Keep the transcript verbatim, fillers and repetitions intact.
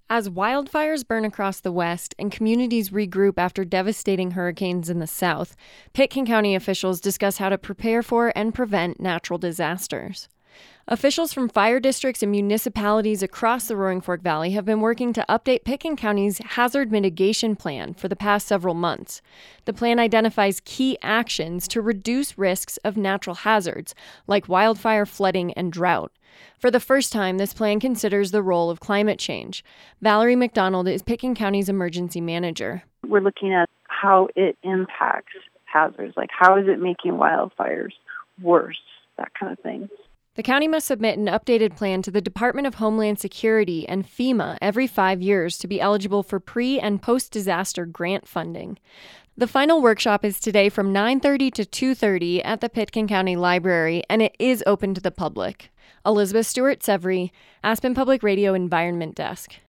As wildfires burn across the West and communities regroup after devastating hurricanes in the South, Pitkin County officials discuss how to prepare for and prevent natural disasters. Officials from fire districts and municipalities across the Roaring Fork Valley have been working to update Pitkin County's hazard mitigation plan for the past several months. The plan identifies key actions to reduce risks of natural hazards like wildfire, flooding, and drought. For the first time, this plan considers the role of climate change. Valerie McDonald is Pitkin County's emergency manager. We're looking at how it impacts hazards, like how is it making wildfires worse, that kind of thing. The county must submit an updated plan to the Department of Homeland Security and FEMA every five years to be eligible for pre- and post-disaster grant funding. The final workshop is today from nine thirty to two thirty at the Pitkin County Library, and it is open to the public. Elizabeth Stewart-Severy, Aspen Public Radio Environment Desk.